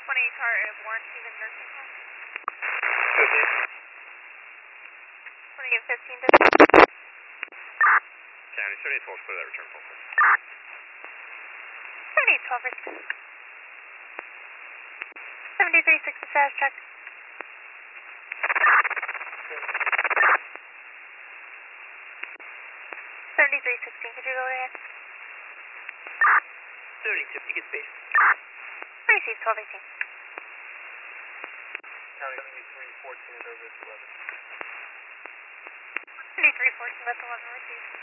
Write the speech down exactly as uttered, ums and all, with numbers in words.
twenty car airborne, Stephen nursing home. fifteen. twenty-eight fifteen to County, seventy-eight twelve, clear that return phone. seventy-eight twelve, seventy-three sixty status check. seventy-three sixteen, could you go ahead? seventy-two, you get space. Receive twelve eighteen. County, seventy-three fourteen, over eleven. seventy-three fourteen, that's eleven received.